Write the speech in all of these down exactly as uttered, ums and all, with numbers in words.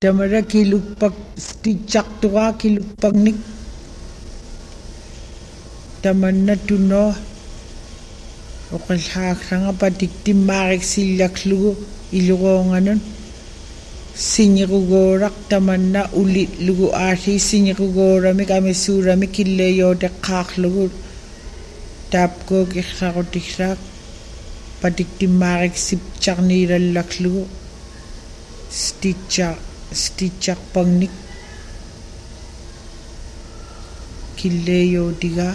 Tamara kilukpak stichak tua kilukpak nik tamanna tuno okal hakranga patiktim marik silyak lugu ilugonganon sinyirugorak tamanna ulit lugu ashi sinyirugorami kamisurami killeyo de kak lugu tapko kiksakotiksak patiktim marik sipchak niralak lugu stichak stichak pangnik killeyo diga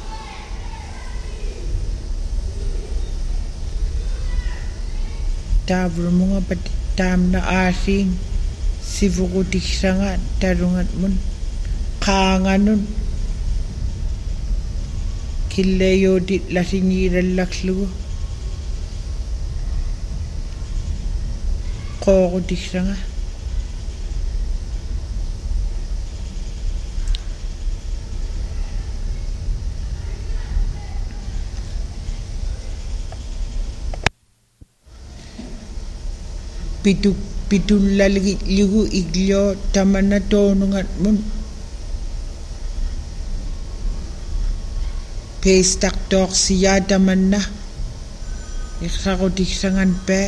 tabrunga pati tamna asing sivukutik sanga tarungat mun kanganun killeyo di lasingiral lakslugo kokutik sanga pitu pitulla ligu iglio tamana tonungat mun pestak tok siya tamanna iksakotik sangan pe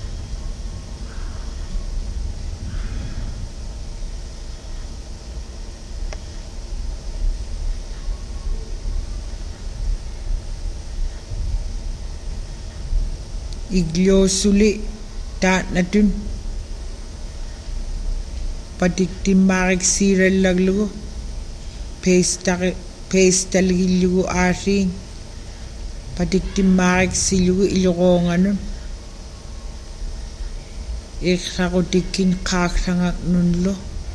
iglio suli ta natun patiktim marik siral laglugo pestak pestal gilugo asing patiktim marik silugo ilugonganon iksakotikin kaksangak nunlo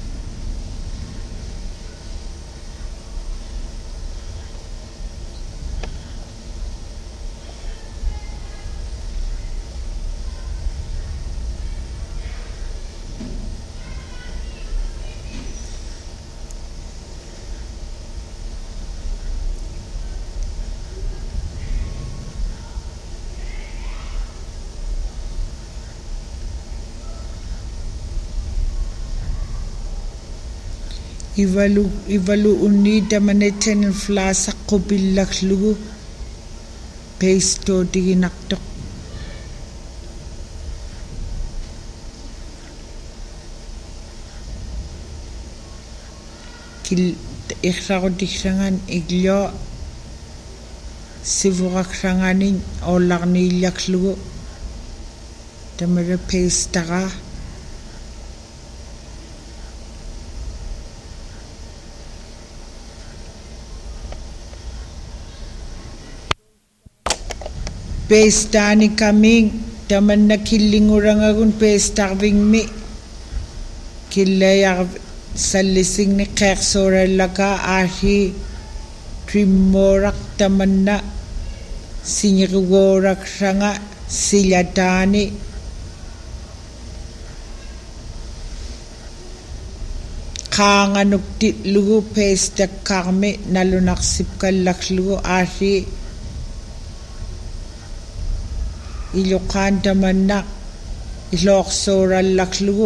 Ivalu ivalu unida maneten flasa kopilak lugu pesto diginaktok kil iksakotik sangan iglio sivurak sanganin olak nilyak lugu tamara pestaga pesta ni kaming taman na killing urangagun pesta ving mi kilaya salising ni keksora laka ahi trimorak taman na sinyigorak sanga silatani kanganuk tit lugu pesta karme nalunak sipkalak lugu ahi ilukan tamanak ilok soral lakslugo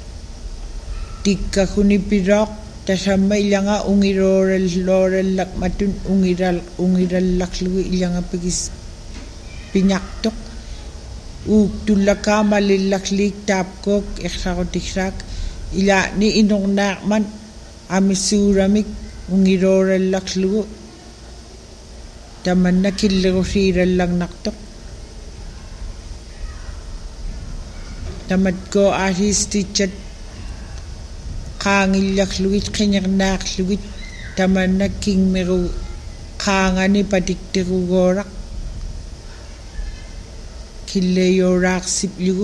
tikka kunipirok tasama ilanga ungiroral loral lakmatun ungiral ungiral lakslugo ilanga pagis pinyaktok uktulaka malilaklik tapkok eksakotiksak ila ni inong nakman amisuramik ungiroral lakslugo taman na kilirosiral lang naktok tamat ko ahis tichat kangilyak luit kenyak nak luit taman na king meru kangani patiktiru gorak killeyo rak sip lugo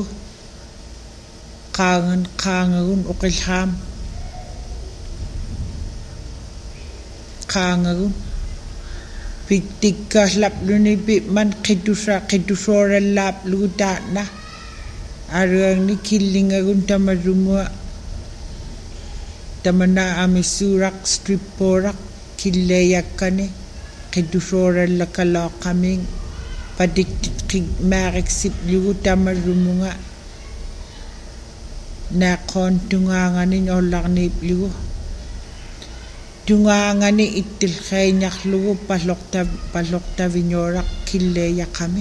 kangan kangagun ukilham kangagun pitik ka lap lunipi man kitusra kitusora lap luta na arang ni killing agun tamarumwa tamana amisurak striporak killayakane kidusora lakala kaming padik marik sip lugu tamarumunga na kon tungangani nollarni ligu tungangani ittil khaynyaklugu palokta palokta vinyorak kille yakami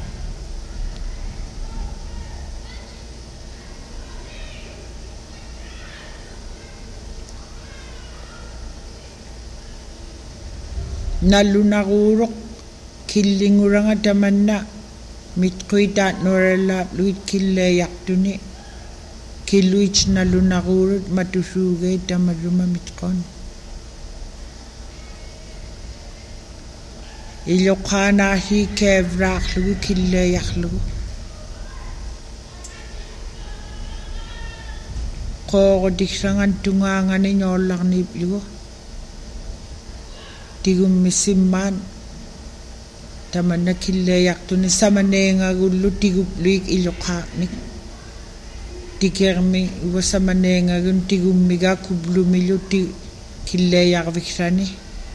nalunagurok killinguranga tamanna mitkuita norella luit kille yaktuni kiluich nalunagurut matusuge tamaruma mitkon ilokana hi kevraklu kille yaklu ko diksangan tungangani nyollarni ligo tigum misimman tamanna kille yaktuni samanenga gullu tigup luik ilokhanik tikermi wasamanenga gun tigum miga kublu milu ti kille yakviksani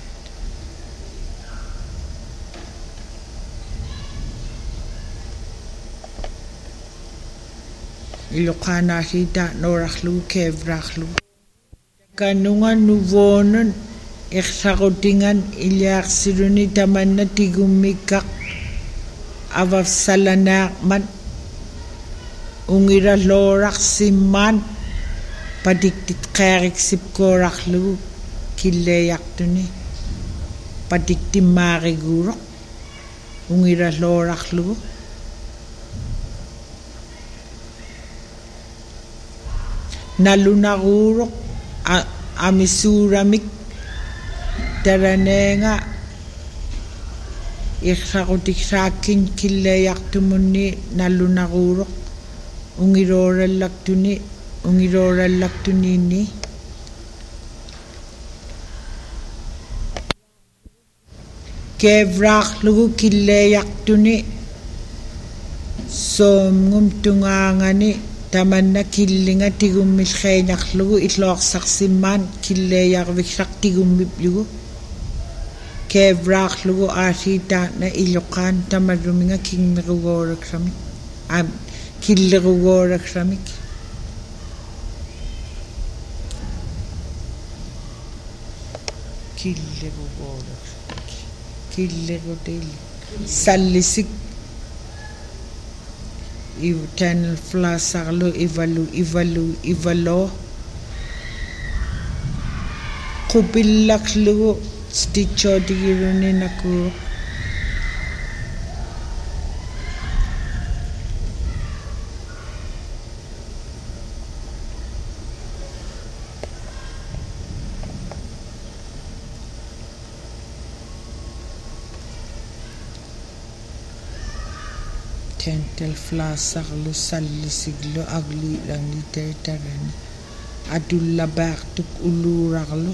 ilokhana hita norakhlu kevrakhlu kanunga nuvonon eksagotingan ilyaksiruni tamanna tigumikak avafsalanak man ungira lorak simman padiktit kharik sipkorakhlu kille yaktuni padikti marigurok ungira lorakhlu nalunagurok amisuramik taranenga iksagutik sakin kille yaktumunni nalunagurok ungiroralaktuni ungiroralaktunini kevrakhlugu kille yaktuni somngum tungangani tamanna killinga tigummil khaynakhlugu itlooqsaqsimman kille yarviksak tigummiplugu kevrakhlugu asita na iloqan tamaruminga kingmerugoraksami am killerugoraksamik killerugoraksamik killerutil sallisik iu channel flasarlo ivalu ivalu ivalo kupillaklu stitcho digiruni naku tentel flasarlo sallisiglo agli rangi tertarani adulla baktuk ulurarlo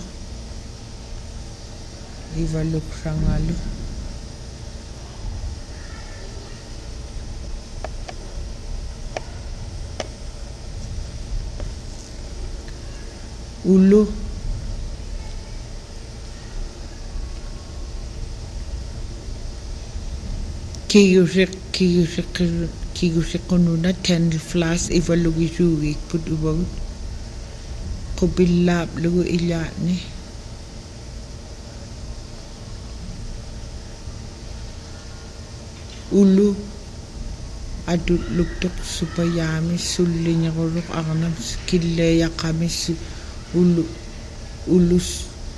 ivaluk rangalo ulu kiyusik kiyusik kiyusik kununa tentel flas ivalugi put ubag kubilab lugu ilyani ulu adut luktuk supayami sullinya gorok aganam kille yakami ulu ulus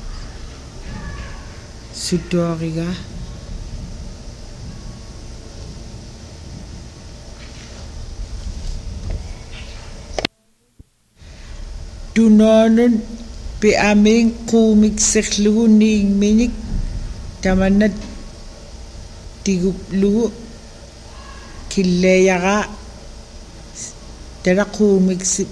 sudoriga tunanon pe aming kumik seklugu ning minik tamanat tiguplugu kille yaga tera kumik sik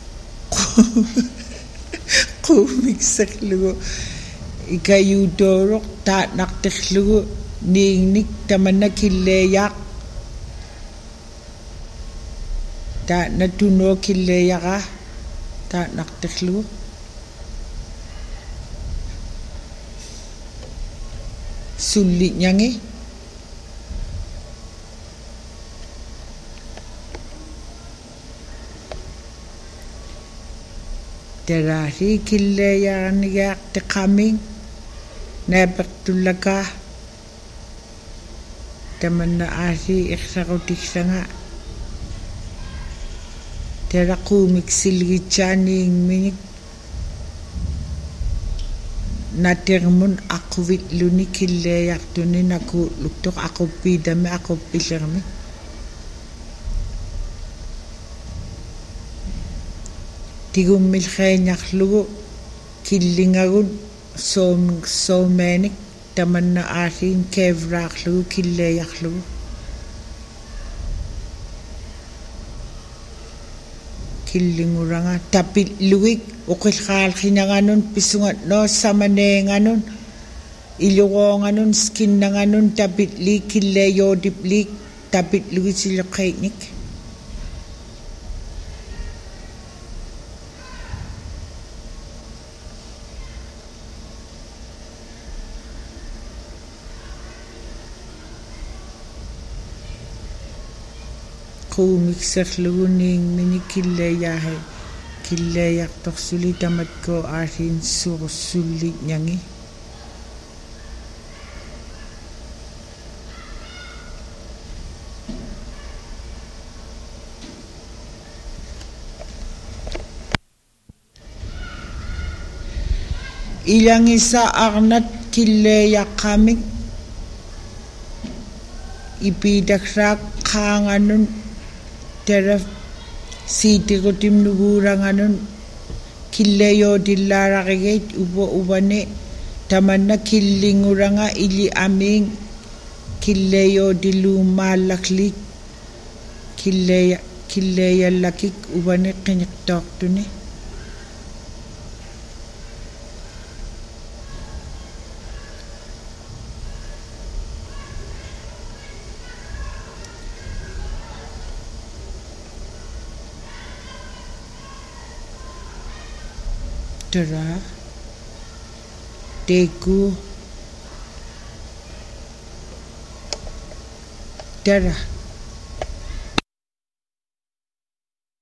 kumik seklugu ikayudorok ta nakteklugu ning nik tamanat kille yak ta natuno kille yaga ta nakteklugu sulli nyangi terari kille yang yak te coming nabertulaka tamanna asi iksarutik sanga teraku miksilgichaning minik natermun akuvit luni kille yak tuni naku luktok aku pidame aku pilermi tigum milkhenyak lugu killingagun som somenik tamanna asin kevrak lugu kille yak lugu killinguranga tapit luwik ukil khal khinanganun pisungat no samanenganun ilugonganun skinnanganun tapit li kille yodiplik tapit luwik silokainik mikser luning mini kille yahe kille yak toksuli tamat ko asin sur sulit nyangi ilang isa arnat kille yak kamik ipidakrak kanganun teraf siti kotim nuguranganun kille yo dillaragit ubo ubane tamanna killinguranga ili aming kille yo dilumalaklik kille kille yallakik ubane qiniktoqtuni tera teku tera